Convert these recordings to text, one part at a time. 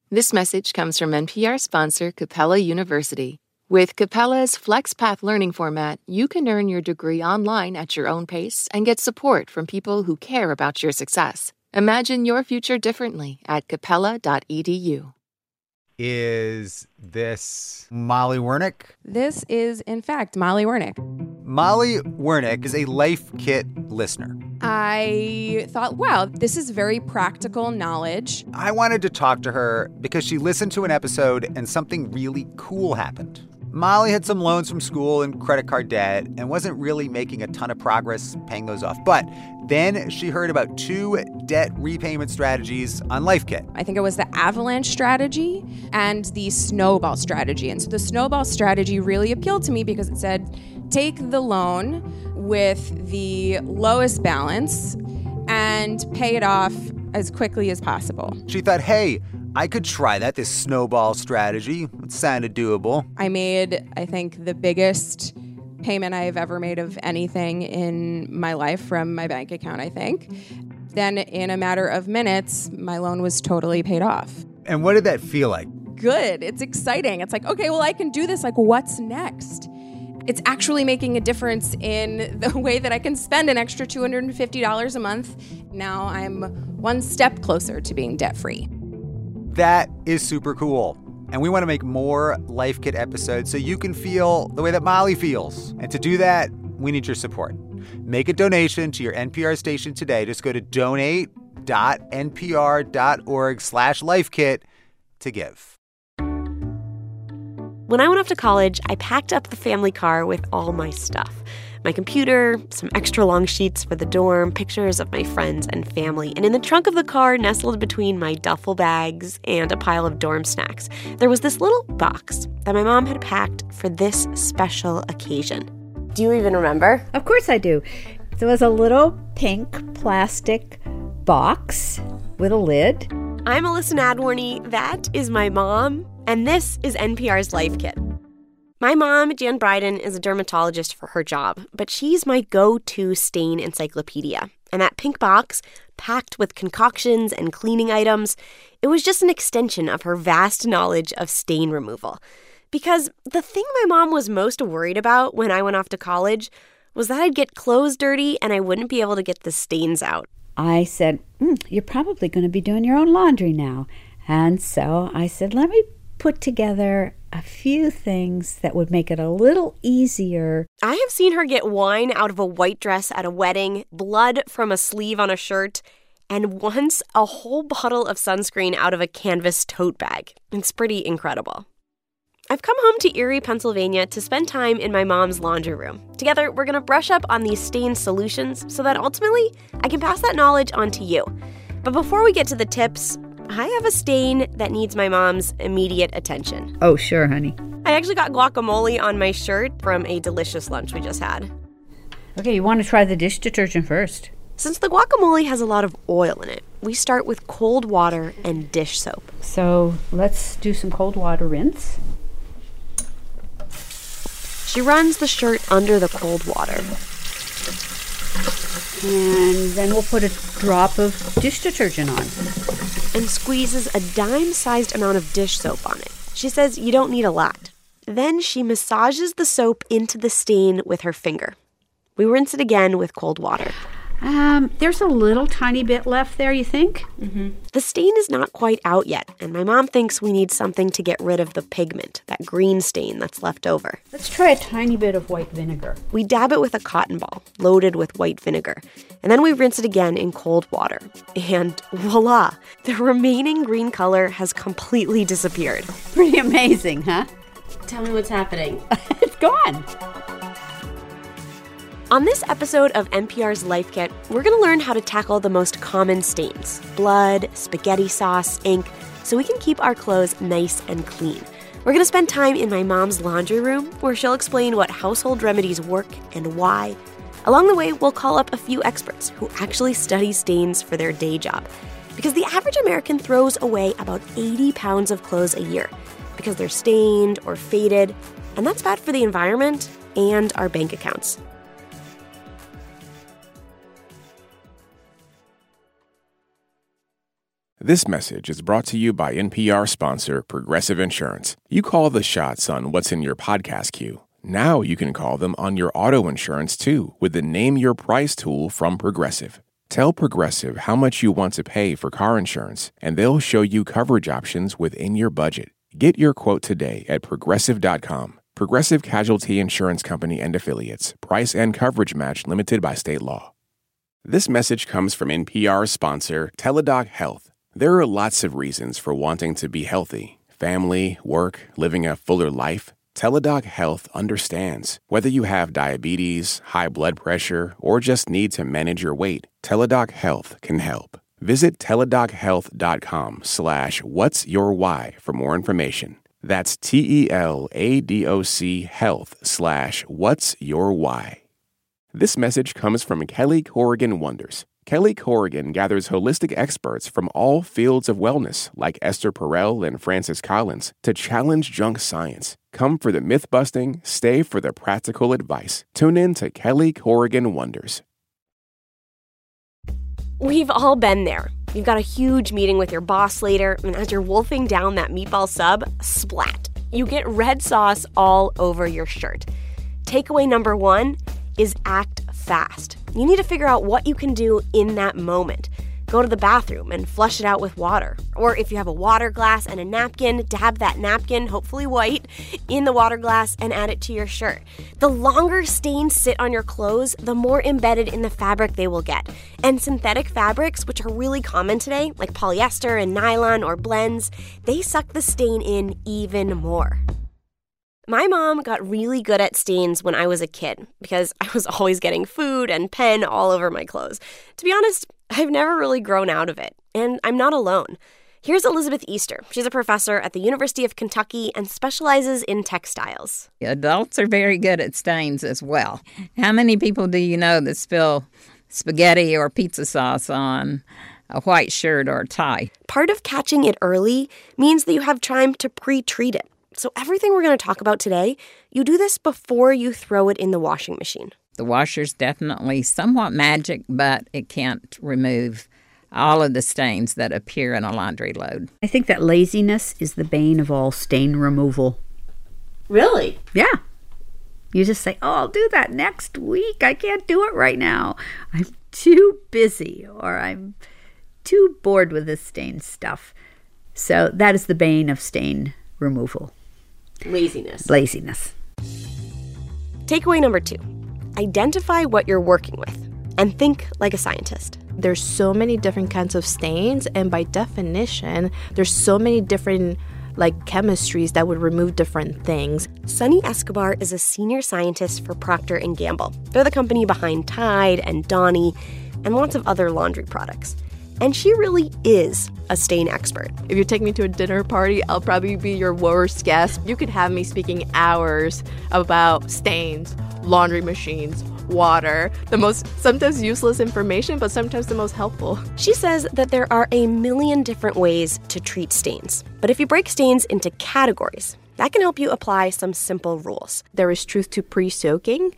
This message comes from NPR sponsor Capella University. With Capella's FlexPath learning format, you can earn your degree online at your own pace and get support from people who care about your success. Imagine your future differently at capella.edu. Is this Molly Wernick? This is, in fact, Molly Wernick. Molly Wernick is a Life Kit listener. I thought, wow, this is very practical knowledge. I wanted to talk to her because she listened to an episode and something really cool happened. Molly had some loans from school and credit card debt and wasn't really making a ton of progress paying those off. But then she heard about 2 debt repayment strategies on Life Kit. I think it was the avalanche strategy and the snowball strategy. And so the snowball strategy really appealed to me because it said, take the loan with the lowest balance and pay it off as quickly as possible. She thought, hey, I could try that, this snowball strategy. It sounded doable. I made, I think, the biggest payment I've ever made of anything in my life from my bank account, I think. Then in a matter of minutes, my loan was totally paid off. And what did that feel like? Good. It's exciting. It's like, okay, well, I can do this. Like, what's next? It's actually making a difference in the way that I can spend an extra $250 a month. Now I'm one step closer to being debt-free. That is super cool. And we want to make more Life Kit episodes so you can feel the way that Molly feels. And to do that, we need your support. Make a donation to your NPR station today. Just go to donate.npr.org/lifekit to give. When I went off to college, I packed up the family car with all my stuff. My computer, some extra long sheets for the dorm, pictures of my friends and family. And in the trunk of the car, nestled between my duffel bags and a pile of dorm snacks, there was this little box that my mom had packed for this special occasion. Do you even remember? Of course I do. There was a little pink plastic box with a lid. I'm Alyssa Nadworny. That is my mom. And this is NPR's Life Kit. My mom, Jan Bryden, is a dermatologist for her job, but she's my go-to stain encyclopedia. And that pink box, packed with concoctions and cleaning items, it was just an extension of her vast knowledge of stain removal. Because the thing my mom was most worried about when I went off to college was that I'd get clothes dirty and I wouldn't be able to get the stains out. I said, you're probably going to be doing your own laundry now. And so I said, let me put together a few things that would make it a little easier. I have seen her get wine out of a white dress at a wedding, blood from a sleeve on a shirt, and once a whole bottle of sunscreen out of a canvas tote bag. It's pretty incredible. I've come home to Erie, Pennsylvania to spend time in my mom's laundry room. Together, we're going to brush up on these stain solutions so that ultimately I can pass that knowledge on to you. But before we get to the tips, I have a stain that needs my mom's immediate attention. Oh, sure, honey. I actually got guacamole on my shirt from a delicious lunch we just had. Okay, you want to try the dish detergent first. Since the guacamole has a lot of oil in it, we start with cold water and dish soap. So let's do some cold water rinse. She runs the shirt under the cold water. And then we'll put a drop of dish detergent on. And squeezes a dime-sized amount of dish soap on it. She says you don't need a lot. Then she massages the soap into the stain with her finger. We rinse it again with cold water. There's a little tiny bit left there, you think? Mm-hmm. The stain is not quite out yet, and my mom thinks we need something to get rid of the pigment, that green stain that's left over. Let's try a tiny bit of white vinegar. We dab it with a cotton ball, loaded with white vinegar, and then we rinse it again in cold water. And voila! The remaining green color has completely disappeared. Pretty amazing, huh? Tell me what's happening. It's gone. On this episode of NPR's Life Kit, we're going to learn how to tackle the most common stains: blood, spaghetti sauce, ink, so we can keep our clothes nice and clean. We're going to spend time in my mom's laundry room, where she'll explain what household remedies work and why. Along the way, we'll call up a few experts who actually study stains for their day job. Because the average American throws away about 80 pounds of clothes a year because they're stained or faded, and that's bad for the environment and our bank accounts. This message is brought to you by NPR sponsor Progressive Insurance. You call the shots on what's in your podcast queue. Now you can call them on your auto insurance, too, with the Name Your Price tool from Progressive. Tell Progressive how much you want to pay for car insurance, and they'll show you coverage options within your budget. Get your quote today at Progressive.com. Progressive Casualty Insurance Company and Affiliates. Price and coverage match limited by state law. This message comes from NPR sponsor Teladoc Health. There are lots of reasons for wanting to be healthy. Family, work, living a fuller life. Teladoc Health understands. Whether you have diabetes, high blood pressure, or just need to manage your weight, Teladoc Health can help. Visit teladochealth.com/what'syourwhy for more information. That's TELADOC health/what'syourwhy. This message comes from Kelly Corrigan Wonders. Kelly Corrigan gathers holistic experts from all fields of wellness, like Esther Perel and Francis Collins, to challenge junk science. Come for the myth-busting, stay for the practical advice. Tune in to Kelly Corrigan Wonders. We've all been there. You've got a huge meeting with your boss later, and as you're wolfing down that meatball sub, splat. You get red sauce all over your shirt. Takeaway number 1 is act fast. You need to figure out what you can do in that moment. Go to the bathroom and flush it out with water. Or if you have a water glass and a napkin, dab that napkin, hopefully white, in the water glass and add it to your shirt. The longer stains sit on your clothes, the more embedded in the fabric they will get. And synthetic fabrics, which are really common today, like polyester and nylon or blends, they suck the stain in even more. My mom got really good at stains when I was a kid because I was always getting food and pen all over my clothes. To be honest, I've never really grown out of it, and I'm not alone. Here's Elizabeth Easter. She's a professor at the University of Kentucky and specializes in textiles. Adults are very good at stains as well. How many people do you know that spill spaghetti or pizza sauce on a white shirt or a tie? Part of catching it early means that you have time to pre-treat it. So everything we're going to talk about today, you do this before you throw it in the washing machine. The washer's definitely somewhat magic, but it can't remove all of the stains that appear in a laundry load. I think that laziness is the bane of all stain removal. Really? Yeah. You just say, oh, I'll do that next week. I can't do it right now. I'm too busy, or I'm too bored with this stain stuff. So that is the bane of stain removal. Laziness. Takeaway number 2. Identify what you're working with and think like a scientist. There's so many different kinds of stains, and by definition, there's so many different chemistries that would remove different things. Sunny Escobar is a senior scientist for Procter & Gamble. They're the company behind Tide and Downy and lots of other laundry products. And she really is a stain expert. If you take me to a dinner party, I'll probably be your worst guest. You could have me speaking hours about stains, laundry machines, water, the most sometimes useless information, but sometimes the most helpful. She says that there are a million different ways to treat stains. But if you break stains into categories, that can help you apply some simple rules. There is truth to pre-soaking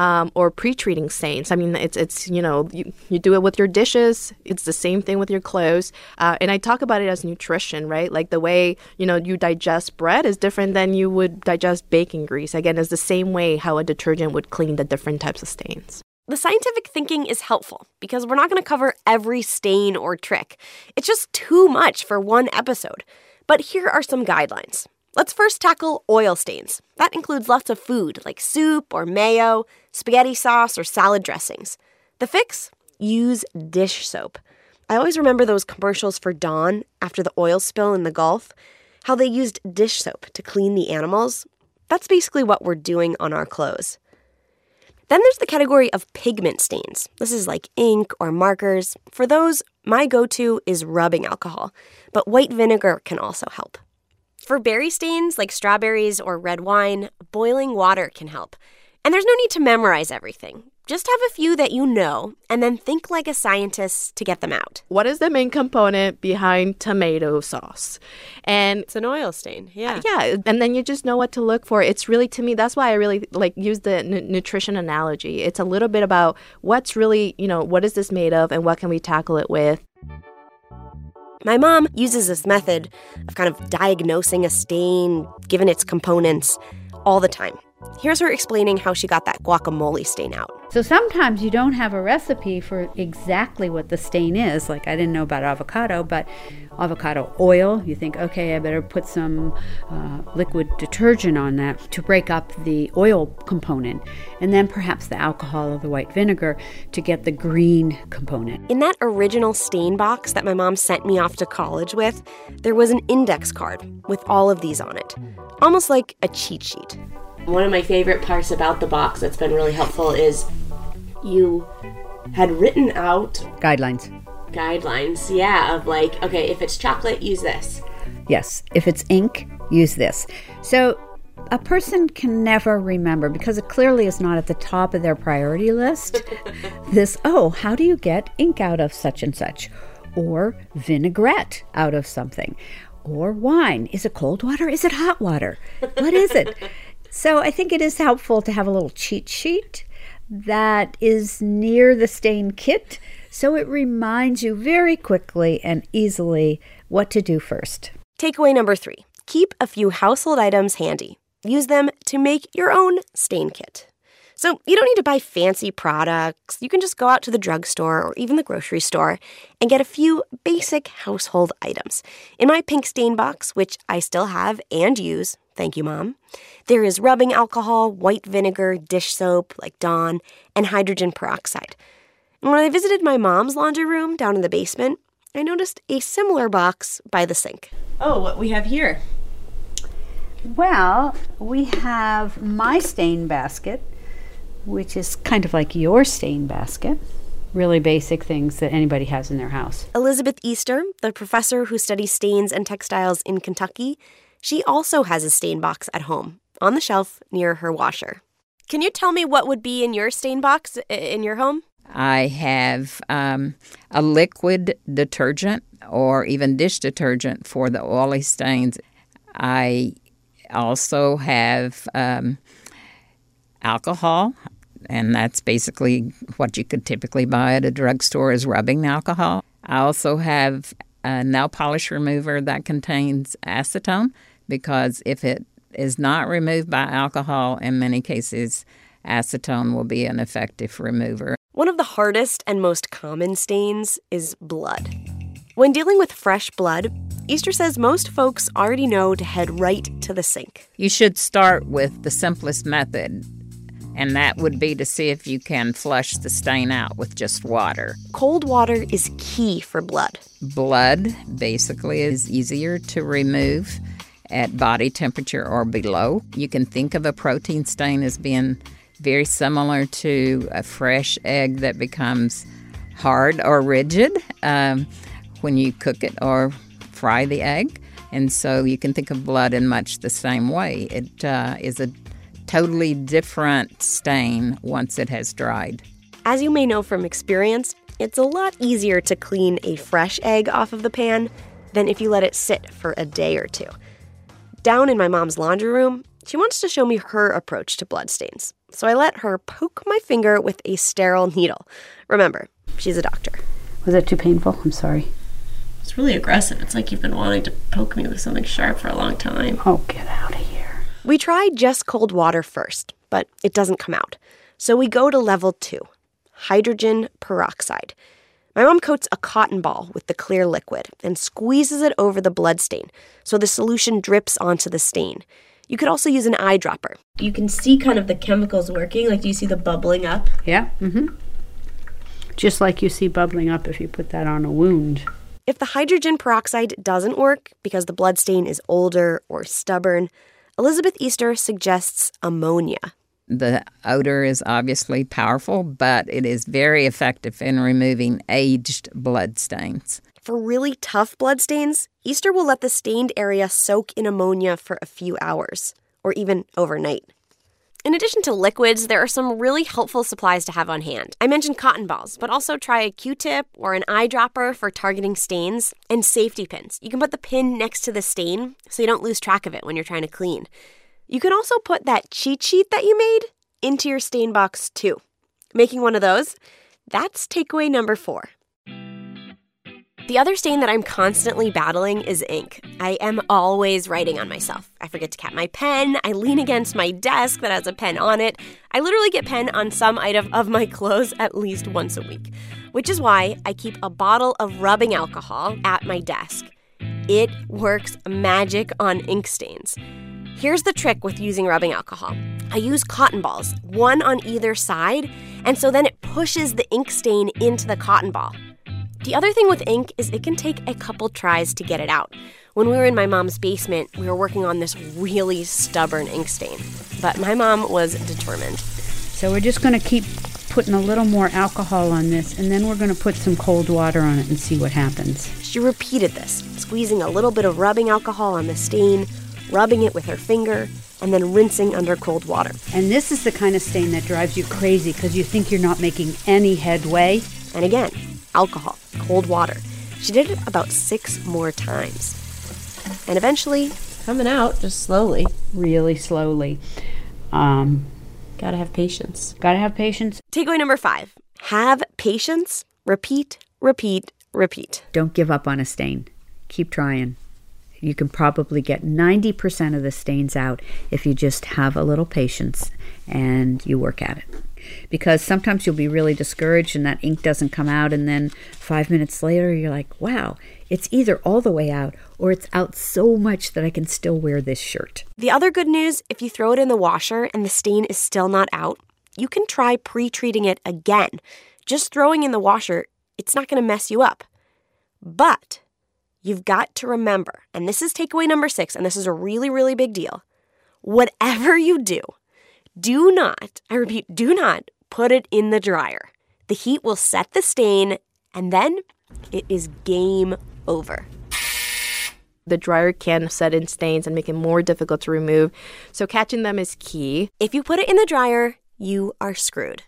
or pre-treating stains. I mean, it's you do it with your dishes. It's the same thing with your clothes. And I talk about it as nutrition, right? Like the way, you digest bread is different than you would digest baking grease. Again, it's the same way how a detergent would clean the different types of stains. The scientific thinking is helpful because we're not going to cover every stain or trick. It's just too much for one episode. But here are some guidelines. Let's first tackle oil stains. That includes lots of food like soup or mayo, spaghetti sauce, or salad dressings. The fix? Use dish soap. I always remember those commercials for Dawn after the oil spill in the Gulf, how they used dish soap to clean the animals. That's basically what we're doing on our clothes. Then there's the category of pigment stains. This is like ink or markers. For those, my go-to is rubbing alcohol, but white vinegar can also help. For berry stains like strawberries or red wine, boiling water can help. And there's no need to memorize everything. Just have a few that you know, and then think like a scientist to get them out. What is the main component behind tomato sauce? And it's an oil stain, yeah. Yeah, and then you just know what to look for. It's really, to me, that's why I really use the nutrition analogy. It's a little bit about what's really, what is this made of and what can we tackle it with? My mom uses this method of kind of diagnosing a stain, given its components, all the time. Here's her explaining how she got that guacamole stain out. So sometimes you don't have a recipe for exactly what the stain is. Like I didn't know about avocado, but avocado oil, you think, okay, I better put some liquid detergent on that to break up the oil component. And then perhaps the alcohol or the white vinegar to get the green component. In that original stain box that my mom sent me off to college with, there was an index card with all of these on it. Almost like a cheat sheet. One of my favorite parts about the box that's been really helpful is you had written out Guidelines, of like, okay, if it's chocolate, use this. yes. If it's ink, use this. So a person can never remember, because it clearly is not at the top of their priority list, how do you get ink out of such and such? Or vinaigrette out of something? Or wine. Is it cold water? Is it hot water? What is it? So I think it is helpful to have a little cheat sheet that is near the stain kit, so it reminds you very quickly and easily what to do first. Takeaway number 3, keep a few household items handy. Use them to make your own stain kit. So you don't need to buy fancy products. You can just go out to the drugstore or even the grocery store and get a few basic household items. In my pink stain box, which I still have and use, thank you, Mom, there is rubbing alcohol, white vinegar, dish soap like Dawn, and hydrogen peroxide. And when I visited my mom's laundry room down in the basement, I noticed a similar box by the sink. Oh, what we have here. Well, we have my stain basket, which is kind of like your stain basket. Really basic things that anybody has in their house. Elizabeth Easter, the professor who studies stains and textiles in Kentucky, she also has a stain box at home, on the shelf near her washer. Can you tell me what would be in your stain box in your home? I have a liquid detergent or even dish detergent for the oily stains. I also have alcohol, and that's basically what you could typically buy at a drugstore is rubbing alcohol. I also have a nail polish remover that contains acetone, because if it is not removed by alcohol, in many cases, acetone will be an effective remover. One of the hardest and most common stains is blood. When dealing with fresh blood, Easter says most folks already know to head right to the sink. You should start with the simplest method, and that would be to see if you can flush the stain out with just water. Cold water is key for blood. Blood basically is easier to remove at body temperature or below. You can think of a protein stain as being very similar to a fresh egg that becomes hard or rigid when you cook it or fry the egg. And so you can think of blood in much the same way. It is a totally different stain once it has dried. As you may know from experience, it's a lot easier to clean a fresh egg off of the pan than if you let it sit for a day or two. Down in my mom's laundry room, she wants to show me her approach to bloodstains. So I let her poke my finger with a sterile needle. Remember, she's a doctor. Was that too painful? I'm sorry. It's really aggressive. It's like you've been wanting to poke me with something sharp for a long time. Oh, get out of here. We tried just cold water first, but it doesn't come out. So we go to level 2, hydrogen peroxide. My mom coats a cotton ball with the clear liquid and squeezes it over the bloodstain so the solution drips onto the stain. You could also use an eyedropper. You can see kind of the chemicals working. Like, do you see the bubbling up? Yeah, just like you see bubbling up if you put that on a wound. If the hydrogen peroxide doesn't work because the bloodstain is older or stubborn, Elizabeth Easter suggests ammonia. The odor is obviously powerful, but it is very effective in removing aged blood stains. For really tough bloodstains, Easter will let the stained area soak in ammonia for a few hours, or even overnight. In addition to liquids, there are some really helpful supplies to have on hand. I mentioned cotton balls, but also try a Q-tip or an eyedropper for targeting stains, and safety pins. You can put the pin next to the stain so you don't lose track of it when you're trying to clean. You can also put that cheat sheet that you made into your stain box too. Making one of those, that's takeaway number 4. The other stain that I'm constantly battling is ink. I am always writing on myself. I forget to cap my pen. I lean against my desk that has a pen on it. I literally get pen on some item of my clothes at least once a week, which is why I keep a bottle of rubbing alcohol at my desk. It works magic on ink stains. Here's the trick with using rubbing alcohol. I use cotton balls, one on either side, and so then it pushes the ink stain into the cotton ball. The other thing with ink is it can take a couple tries to get it out. When we were in my mom's basement, we were working on this really stubborn ink stain. But my mom was determined. So we're just going to keep putting a little more alcohol on this, and then we're going to put some cold water on it and see what happens. She repeated this, squeezing a little bit of rubbing alcohol on the stain, rubbing it with her finger, and then rinsing under cold water. And this is the kind of stain that drives you crazy because you think you're not making any headway. And again, alcohol, cold water. She did it about 6 more times. And eventually, Coming out just slowly. Really slowly. Gotta have patience. Gotta have patience. Takeaway number 5, have patience, repeat, repeat, repeat. Don't give up on a stain. Keep trying. You can probably get 90% of the stains out if you just have a little patience and you work at it. Because sometimes you'll be really discouraged and that ink doesn't come out, and then 5 minutes later you're like, wow, it's either all the way out or it's out so much that I can still wear this shirt. The other good news, if you throw it in the washer and the stain is still not out, you can try pre-treating it again. Just throwing in the washer, it's not going to mess you up. But you've got to remember, and this is takeaway number 6, and this is a really, really big deal. Whatever you do, do not, I repeat, do not put it in the dryer. The heat will set the stain, and then it is game over. The dryer can set in stains and make it more difficult to remove, so catching them is key. If you put it in the dryer, you are screwed.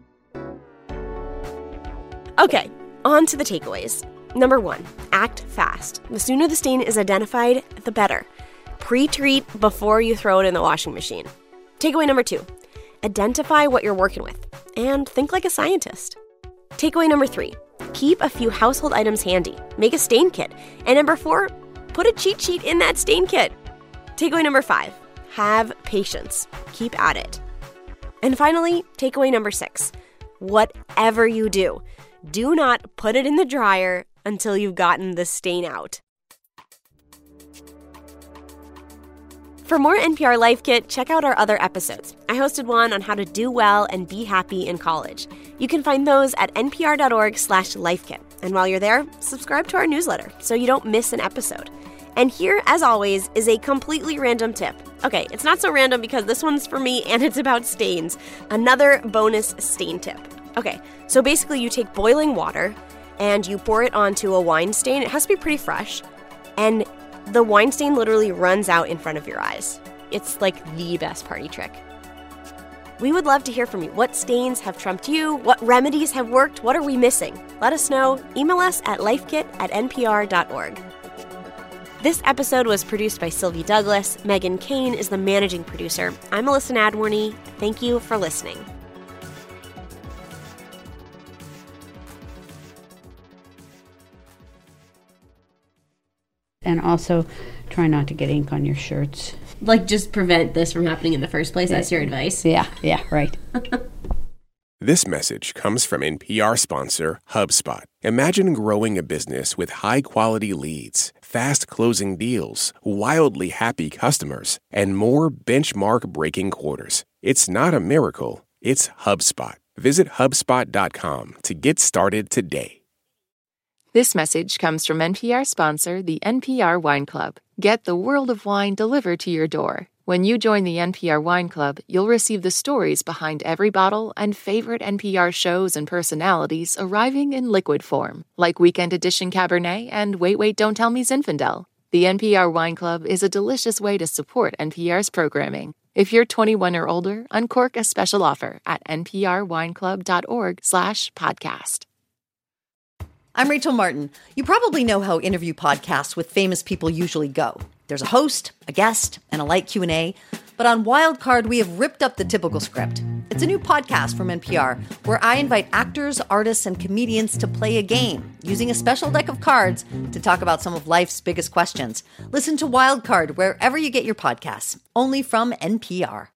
Okay, on to the takeaways. Number 1, act fast. The sooner the stain is identified, the better. Pre-treat before you throw it in the washing machine. Takeaway number 2, identify what you're working with and think like a scientist. Takeaway number 3, keep a few household items handy. Make a stain kit. And number 4, put a cheat sheet in that stain kit. Takeaway number 5, have patience. Keep at it. And finally, takeaway number 6, whatever you do, do not put it in the dryer until you've gotten the stain out. For more NPR Life Kit, check out our other episodes. I hosted one on how to do well and be happy in college. You can find those at npr.org/lifekit. And while you're there, subscribe to our newsletter so you don't miss an episode. And here, as always, is a completely random tip. Okay, it's not so random because this one's for me and it's about stains. Another bonus stain tip. Okay, so basically you take boiling water and you pour it onto a wine stain. It has to be pretty fresh. And the wine stain literally runs out in front of your eyes. It's like the best party trick. We would love to hear from you. What stains have trumped you? What remedies have worked? What are we missing? Let us know. Email us at lifekit@npr.org. This episode was produced by Sylvie Douglas. Megan Kane is the managing producer. I'm Melissa Nadworny. Thank you for listening. And also, try not to get ink on your shirts. Like, just prevent this from happening in the first place. That's your advice. Yeah, right. This message comes from NPR sponsor HubSpot. Imagine growing a business with high-quality leads, fast-closing deals, wildly happy customers, and more benchmark-breaking quarters. It's not a miracle. It's HubSpot. Visit HubSpot.com to get started today. This message comes from NPR sponsor, the NPR Wine Club. Get the world of wine delivered to your door. When you join the NPR Wine Club, you'll receive the stories behind every bottle and favorite NPR shows and personalities arriving in liquid form, like Weekend Edition Cabernet and Wait, Don't Tell Me Zinfandel. The NPR Wine Club is a delicious way to support NPR's programming. If you're 21 or older, uncork a special offer at nprwineclub.org/podcast. I'm Rachel Martin. You probably know how interview podcasts with famous people usually go. There's a host, a guest, and a light Q&A. But on Wildcard, we have ripped up the typical script. It's a new podcast from NPR where I invite actors, artists, and comedians to play a game using a special deck of cards to talk about some of life's biggest questions. Listen to Wildcard wherever you get your podcasts, only from NPR.